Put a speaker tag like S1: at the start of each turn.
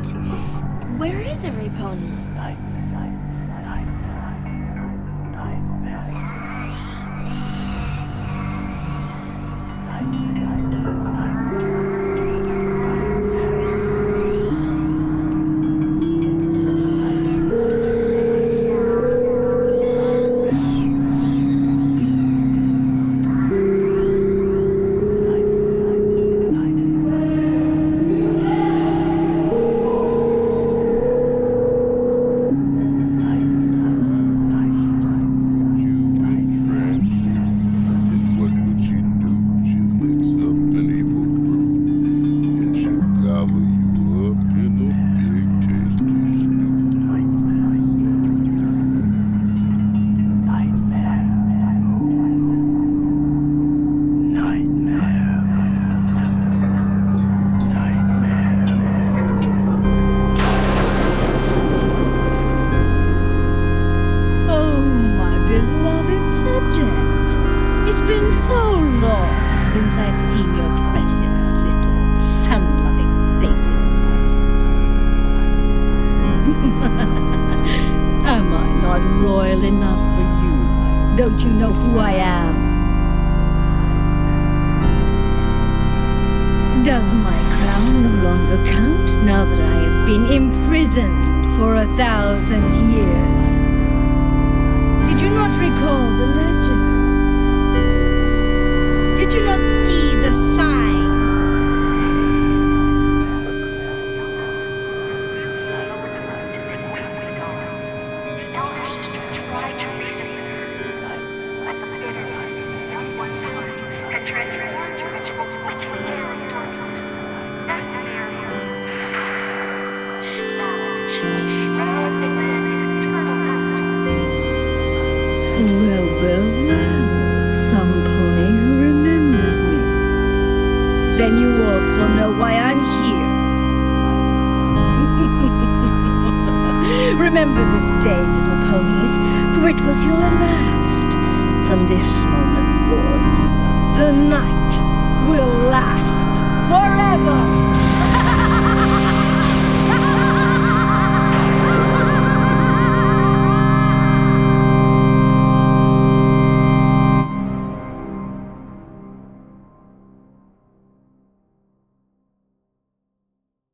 S1: Wait, where is every pony? Since I've seen your precious little sun-loving faces. Am I not royal enough for you? Don't you know who I am? Does my crown no longer count now that I have been imprisoned for 1,000 years? Did you not recall the legend? Did you not see the signs?
S2: The elder sister tried to reason with her, but the bitterness in the young one's heart had transformed her into a wicked mare of darkness. That mare, she vowed that she would shroud the land in eternal night.
S1: Well, some pony who remembers me. Then you also know why I'm here. Remember this day, little ponies, for it was your last. From this moment forth, the night will last forever.